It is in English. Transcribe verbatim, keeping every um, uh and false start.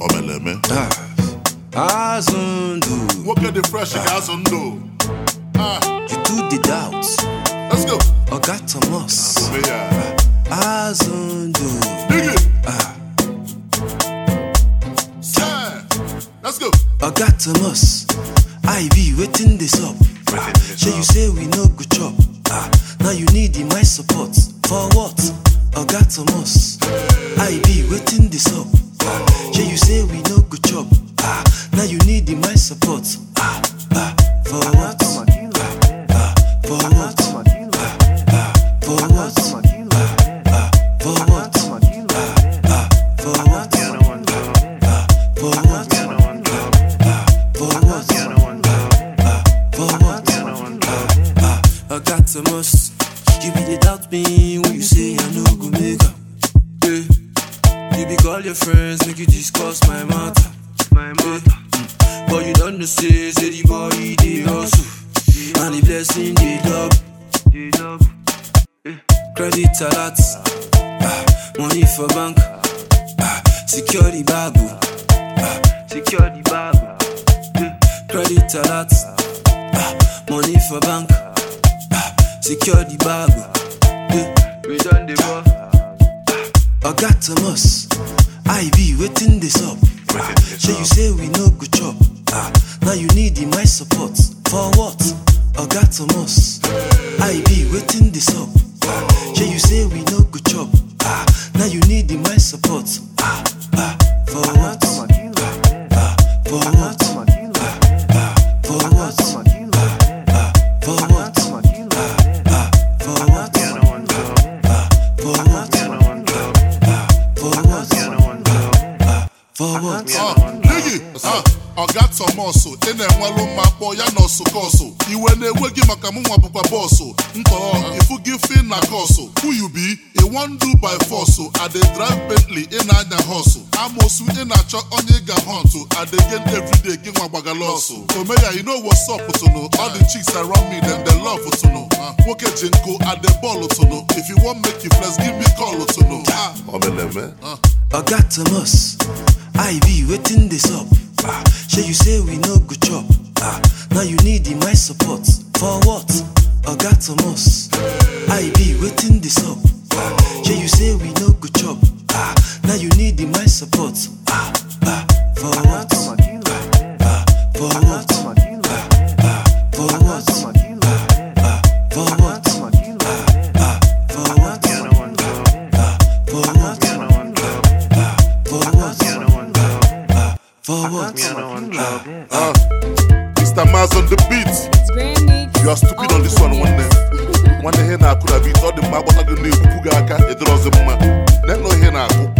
Omeleme. Ah, Azundu. What get the fresh in Azundu? Ah, you do the doubts. Let's go. Oga Thomas. Yeah. Azundu. Dig it. Ah. Yeah. Let's go. Oga Thomas. I be waiting this up. Ah. Shall you say we no good chop? Ah. Now you need the my support. For what? Oga Thomas. I be waiting this up. Ah. Shall you say we no good chop? Ah. Now you need the my support. Ah. Ah. For what? Ah. Ah. For what? Ah. Ah. For what? Ah. For what? Ah. For what? Ah. For what? Ah. For what? Ah. For what? Ah. Oga Thomas, you be the doubt me when you say I no go make up. Yeah. You be call your friends, make you discuss my matter. My matter. Mm. But you don't know say, say the boy they hustle, and the blessing they dub. They dub. Yeah. Credit alert, ah. Money for bank, ah. Secure the bag, ah. Secure the bag. Yeah. Credit alert, ah. Money for bank, ah. Secure the bag. Yeah. We done the bar. Oga Thomas, I be waiting this up. Ah, shall you say we no good chop? Ah, now you need the my support. For what? Oga Thomas, I be waiting this up. Ah, shall you say we no good chop? Ah, now you need the my support. Ah, ah, for what? Ah, ah, for what? Ah, ah, for what? Ah, ah, for what? Ah, ah, for what? Ah, for what? For what? Ah, Niggy, ah, Oga Thomas, ene nwalo mapo ya no sukoso. Iwe na-ewe gị maka mụ nwa bụkwa boss. Nko, ifu gị fin na koso. Who you be? I wan do by force. I dey drive Bentley in anya hustle. Amosu ị na-achọ onye ga hunt. I dey gain everyday gị nwa gbaga loss. Omeya, you know what's up to know. All the chicks around me, them they love to know. Nwoke jinko, I dey ball to know. If you want make you flex, give me call to know. Ah, Omeleme. Oga Thomas, I be waiting this up. Ah, shall you say we no good chop? Ah, now you need the my support. For what? Oga Thomas, I be waiting this up. Ah, shall you say we no good chop? Ah, now you need the my support. Ah, ah, for what? Ah, ah, for what? Ah, ah, for what? Ah, ah, for what? Ah, ah, for what? Ah, for what? For what? Uh, Mister Maz on the beat. You are stupid on this one one day. One day here now could have beat all the map, but I don't know who got a cat. It was a man. Then no here now.